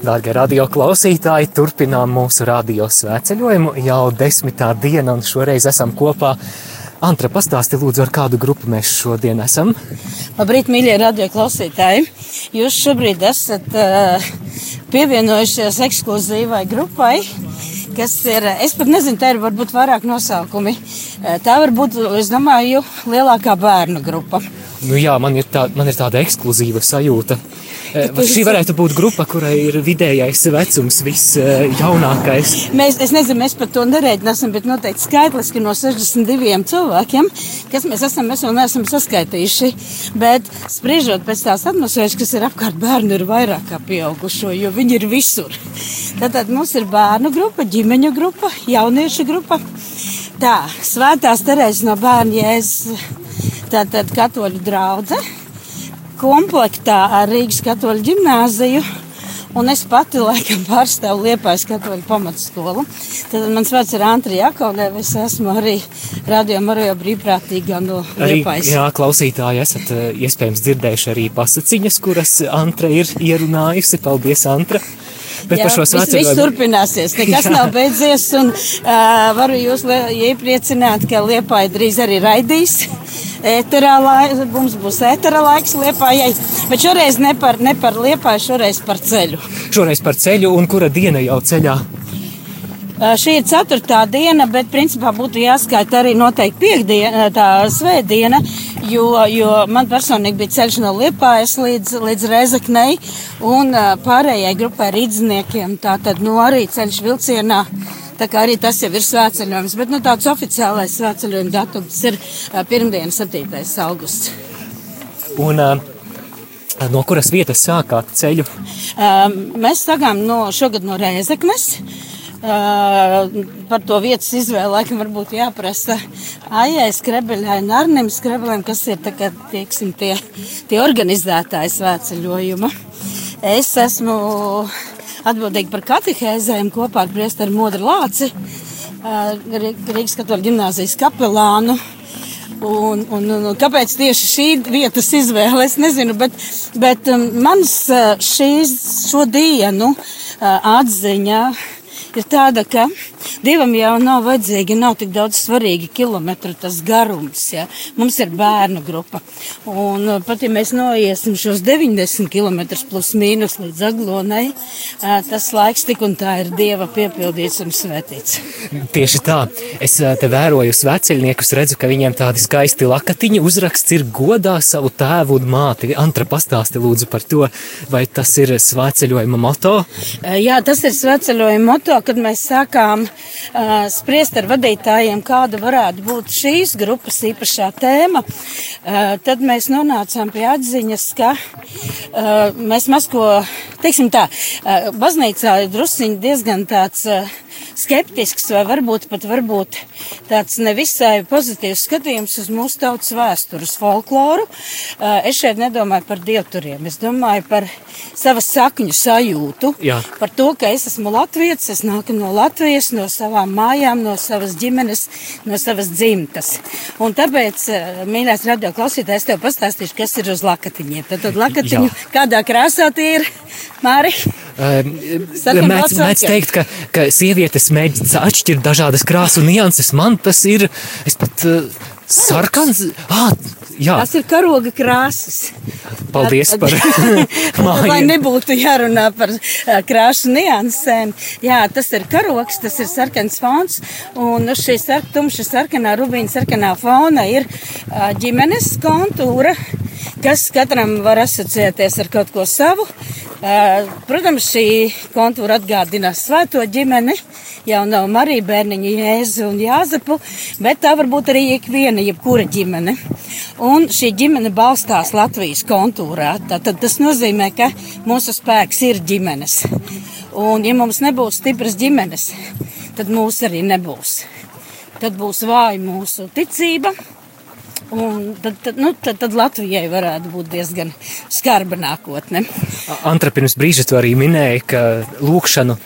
Dārgie radio klausītāji, turpinām mūsu radio svētceļojumu jau 10. diena, un šoreiz esam kopā. Antra, pastāsti lūdzu, ar kādu grupu mēs šodien esam? Labrīt, mīļie radio klausītāji! Jūs šobrīd esat pievienojušies ekskluzīvai grupai, kas ir, es pat nezinu, tā ir varbūt vairāk nosaukumi. Tā varbūt, es domāju, lielākā bērnu grupa. Nu jā, man ir tāda ekskluzīva sajūta. Šī varētu būt grupa, kurai ir vidējais vecums visjaunākais. Es nezinu, mēs par to nereiķināsim, bet noteikti skaitliski no 62 cilvēkiem, kas mēs vēl neesam saskaitījuši. Bet spriežot pēc tās atmosfēras, kas ir apkārt, bērnu ir vairāk kā pieaugušo, jo viņi ir visur. Tātad mums ir bērnu grupa, ģimeņu grupa, jauniešu grupa. Tā, Svētās Terēzes no Bērnu Jēzus, tātad katoļu draudze, komplektā ar Rīgas katoļu ģimnāziju, un es pati laikam pārstāvu Liepājas katoļu pamatskolu. Tad mans vārds ir Antra Jakovleva, es esmu arī Radio Marijā brīvprātīgā no Liepājas. Jā, klausītāji, esat iespējams dzirdējuši arī pasaciņas, kuras Antra ir ierunājusi. Paldies, Antra! Bet jā, viss turpināsies, nekas nav beidzies, un varu jūs iepriecināt, ka Liepāja drīz arī raidīs. Mums būs ētera laiks Liepājai, bet šoreiz ne par Liepāju, šoreiz par ceļu. Šoreiz par ceļu, un kura diena jau ceļā? Šī ir 4. diena, bet principā būtu jāskaita arī noteikti piekdiena, tā svētdiena, jo man personīgi bija ceļš no Liepājas līdz Rēzeknei, un pārējai grupai rīdzniekiem, tātad arī ceļš vilcienā. Tā kā arī tas jau ir svētceļojums, bet tāds oficiālais svētceļojuma datums ir pirmdiena 7. augusts. Un no kuras vietas sākāt ceļu? Mēs sākām šogad no Rēzeknes. Par to vietas izvēli laikam varbūt jāprasa Aijai Skrebeļai un Arnim Skrebeļam, kas ir tie organizētāji svētceļojuma. Es esmu atbildīgi par katehēzēm kopā ar priesteru Modru Lāci, Rīgas katoļu ģimnāzijas kapelānu. Un kāpēc tieši šī vietas izvēle, es nezinu, bet mans šo dienu atziņa ir tāda, ka Dievam jau nav vajadzīgi, nav tik daudz svarīgi kilometru tas garums, ja. Mums ir bērnu grupa. Un pat ja mēs noiesim šos 90 kilometrus plus mīnus līdz Aglonai, tas laiks tik un tā ir Dieva piepildīts un svētīts. Tieši tā. Es te vēroju svētceļniekus, redzu, ka viņiem tādi skaisti lakatiņi, uzraksts ir godā savu tēvu un māti. Antra, pastāsti lūdzu par to, vai tas ir svētceļojuma moto? Jā, tas ir svētceļojuma moto, kad mēs sākām spriest ar vadītājiem, kāda varētu būt šīs grupas īpašā tēma. Tad mēs nonācām pie atziņas, ka mēs teiksim tā, baznīcā ir drusciņi diezgan tāds skeptisks vai varbūt tāds nevisai pozitīvs skatījums uz mūsu tautas vēstures folkloru. Es šeit nedomāju par dievturiem, es domāju par savas sakņu sajūtu. Jā. Par to, ka es esmu latvietis, es nāku no Latvijas, no savām mājām, no savas ģimenes, no savas dzimtas. Un tāpēc, mīļās radio klausītājs, tev pastāstīšu, kas ir uz lakatiņiem. Tad lakatiņu, jā. Kādā krāsā tie ir, Māri? Mēdz teikt, ka sievietes mēģina atšķirt dažādas krāsu nianses. Man tas ir, sarkans. Jā. Tas ir karoga krāsas. Paldies par māju. Lai nebūtu jārunā par krāsu niansēm. Jā, tas ir karogs, tas ir sarkans fons. Un uz šī tumša sarkanā, rubīna sarkanā fona ir ģimenes kontūra, kas katram var asociēties ar kaut ko savu. Protams, šī kontūra atgādina svēto ģimeni, jau nav Mariju, Bērniņu, Jēzu un Jāzepu, bet tā var būt arī ikviena, jebkura ģimene. Un šī ģimene balstās Latvijas kontūrā. Tātad tas nozīmē, ka mūsu spēks ir ģimenes. Un ja mums nebūs stipras ģimenes, tad mūs arī nebūs. Tad būs vāja mūsu ticība. Un tad Latvijai varētu būt diezgan skarba nākotne. Antra, pirms brīža tu arī minēji, ka lūkšanu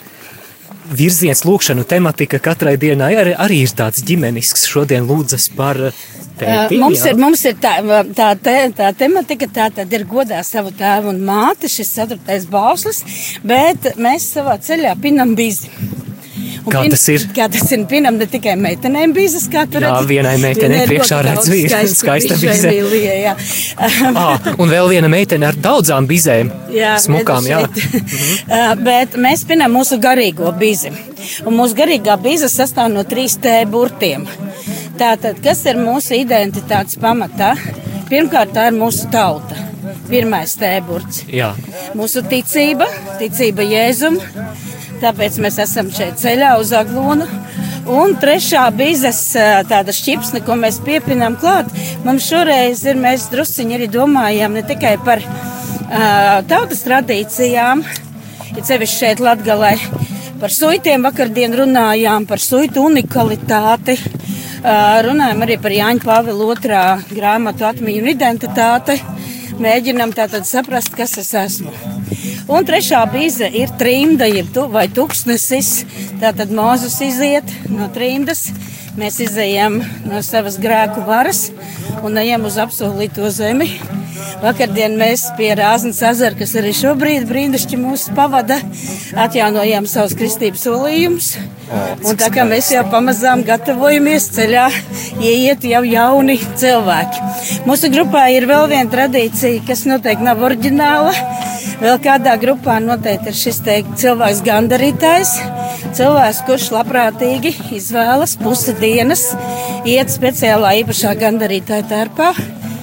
tematika katrai dienai arī ir tāds ģimenisks. Šodien lūdzas par tētim, mums ir tā tematika, tā tad ir godā savu tēvu un māti, šis 4. bauslis, bet mēs savā ceļā pinam bizi. Kā tas ir? Kā tas ir, pinam ne tikai meitenēm bizes, kā tu redzi. Jā, vienai meitenei priekšā redzu ir skaista bize. Jā. Un vēl viena meitene ar daudzām bizēm, smukām, jā. Bet mēs pinam mūsu garīgo bizi. Un mūsu garīgā bize sastāv no 3 T burtiem. Tātad, kas ir mūsu identitātes pamatā? Pirmkārt, tā ir mūsu tauta. Pirmais T burts. Jā. Mūsu ticība Jēzum. Tāpēc mēs esam šeit ceļā uz Aglonu. Un 3. bizes tāda šķipsne, ko mēs piepinām klāt. Mums šoreiz mēs drusciņi arī domājām ne tikai par tautas tradīcijām, ja sevišķi šeit Latgalē, par suitiem vakardien runājām, par suitu unikalitāti. Runājam arī par Jāņa Pāvila 2. grāmatu atmiņu un identitāti. Mēģinam tātad saprast, kas es esmu. Un 3. bize ir trimda, vai tuksnesis. Tātad Mūzes iziet no trimdas. Mēs izejam no savas grēku varas un ejam uz apsolīto zemi. Vakardien mēs pie Rāznas ezera, kas arī šobrīd brīnišķi mūs pavada, atjaunojām savus kristības solījumus. Un tā kā mēs jau pamazām gatavojamies ceļā, ieiet jau jauni cilvēki. Mūsu grupā ir vēl viena tradīcija, kas noteikti nav oriģināla. Vēl kādā grupā noteikti ir šis cilvēks gandarītājs. Cilvēks, kurš labprātīgi izvēlas pusi dienas, iet speciālā īpašā gandarītāja tērpā.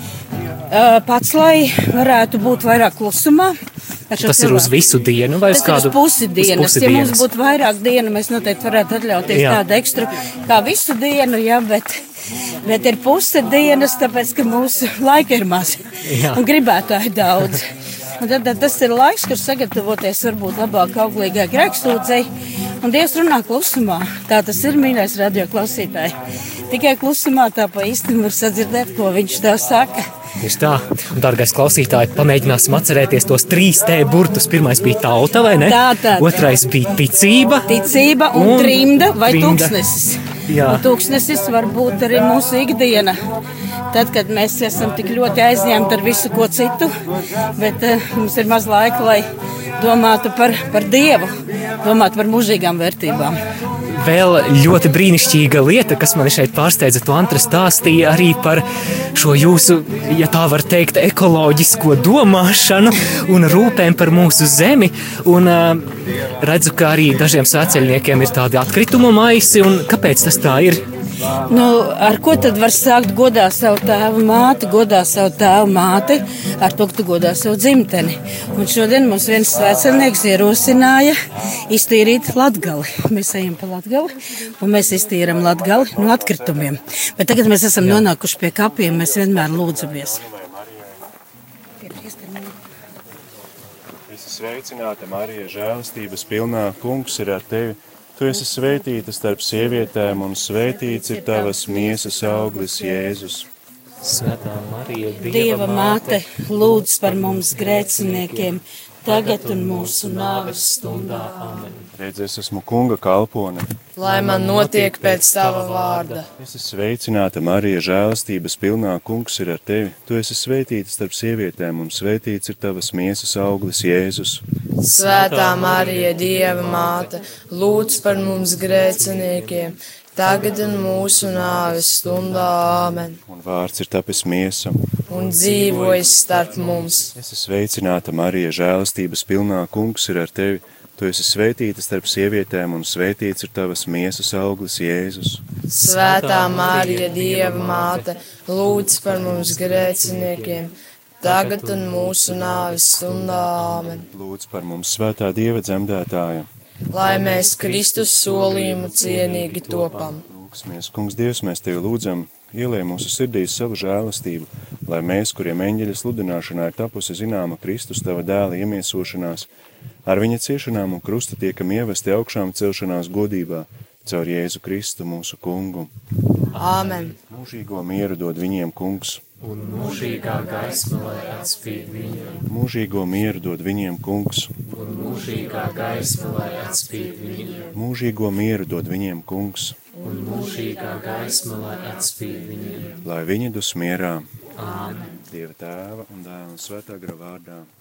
Pats, lai varētu būt vairāk klusumā. Tas ir uz visu dienu vai uz kādu? Tas ir uz pusi dienas. Ja mums būtu vairāk dienu, mēs noteikti varētu atļauties tādu ekstru kā visu dienu, bet ir puse dienas, tāpēc, ka mūsu laika ir maz un gribētāji daudz. Un tad tas ir laiks, kur sagatavoties varbūt labāk auglīgai grēksūdzei, un Dievs runā klusumā. Tā tas ir, mīļais radioklausītāji. Tikai klusumā tā pa īsti var sadzirdēt, ko viņš tev saka. Tieši tā. Un, dārgais klausītāji, pamēģināsim atcerēties tos 3 T burtus. Pirmais bija tauta, vai ne? Tā. Otrais bija ticība. Ticība un trimda vai tūkstnesis. Jā. Un tūkstnesis var būt arī mūsu ikdiena. Tad, kad mēs esam tik ļoti aizņemti ar visu ko citu, bet mums ir maz laika, lai domātu par Dievu, domātu par mūžīgām vērtībām. Vēl ļoti brīnišķīga lieta, kas mani šeit pārsteidza, tu Antra stāstīja arī par šo jūsu, ja tā var teikt, ekoloģisko domāšanu un rūpēm par mūsu zemi. Un redzu, ka arī dažiem svētceļniekiem ir tādi atkritumu maisi, un kāpēc tas tā ir? Nu, ar ko tad var sākt godā savu tēvu māti, ar to, ka tu godā savu dzimteni. Un šodien mums viens svētceļnieks ierosināja iztīrīt Latgali. Mēs ejam pa Latgali un mēs iztīram Latgali no atkritumiem. Bet tagad mēs esam nonākuši pie kapiem, mēs vienmēr lūdzamies. Visi sveicināta, Marija, žēlastības pilnā, Kungs ir ar tevi. Tu esi svētīta starp sievietēm, un svētīts ir tavas miesas auglis, Jēzus. Svētā Marija, Dieva māte, lūdz par mums grēciniekiem, tagad un mūsu nāves stundā. Amen. Redz, es esmu Kunga kalpone. Lai man notiek pēc tava vārda. Esi sveicināta, Marija, žēlastības pilnā, Kungs ir ar tevi. Tu esi svētīta starp sievietēm, un svētīts ir tavas miesas auglis, Jēzus. Svētā Marija, Dieva māte, lūdz par mums grēciniekiem, tagad un mūsu nāves stundā. Amen. Un vārds ir tapis miesa. Un dzīvojas starp mums. Esi sveicināta, Marija, žēlastības pilnā, Kungs ir ar tevi. Tu esi svētīta starp sievietēm, un svētīts ir tavas miesas auglis, Jēzus. Svētā Marija, Dieva māte, lūdz par mums grēciniekiem, tagad un mūsu nāves stundā. Amen. Lūdz par mums, svētā Dieva dzemdētāja. Lai mēs Kristus solījumu cienīgi topam. Lūksimies, Kungs Dievs, mēs tevi lūdzam, ielej mūsu sirdīs savu žēlastību, lai mēs, kuriem eņģeļa sludināšanā ir tapusi zināma Kristus tava dēla iemiesošanās, ar viņa ciešanām un krusta tiekam ievesti augšām celšanās godībā, caur Jēzu Kristu mūsu Kungu. Āmen. Mūžīgo mieru dod viņiem, Kungs. Un mūžīgā gaisma, lai atspīd viņiem. Mūžīgo mieru dod viņiem, Kungs. Un mūžīgā gaisma, lai atspīd viņiem. Mūžīgo mieru dod viņiem, Kungs. un mūžīgā gaisma, lai atspīd viņiem. Lai viņi dus mierā. Āmen. Dieva Tēva un Dēla un Svētā gara vārdā.